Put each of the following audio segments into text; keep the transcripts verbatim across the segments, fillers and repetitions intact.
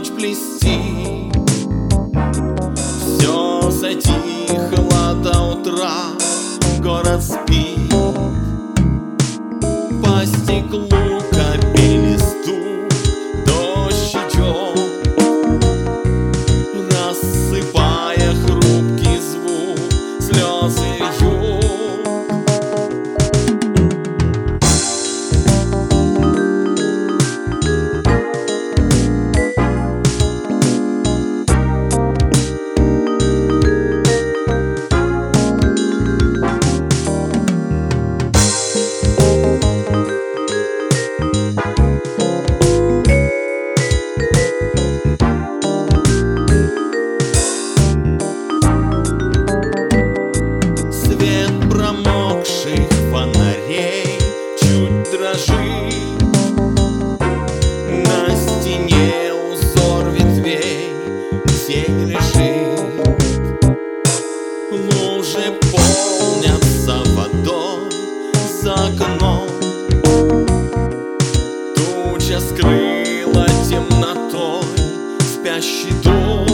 ночь блестит. Все затихло до утра, город спит. По стеклу капели стук, дождь идет, рассыпая хрупкий звук, слезы льют. Промокших фонарей чуть дрожит, на стене узор ветвей, тень лежит. Лужи полнятся водой за окном, туча скрыла темнотой спящий дом.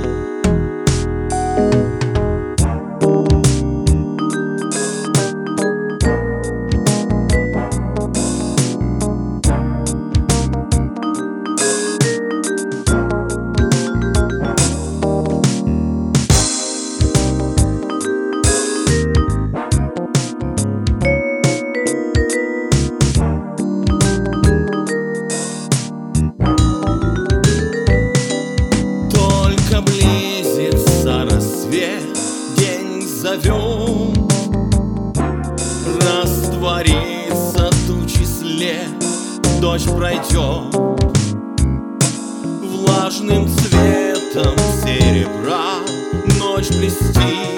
Близится рассвет, день зовет, растворится тучи след, дождь пройдет. Влажным цветом серебра ночь блестит.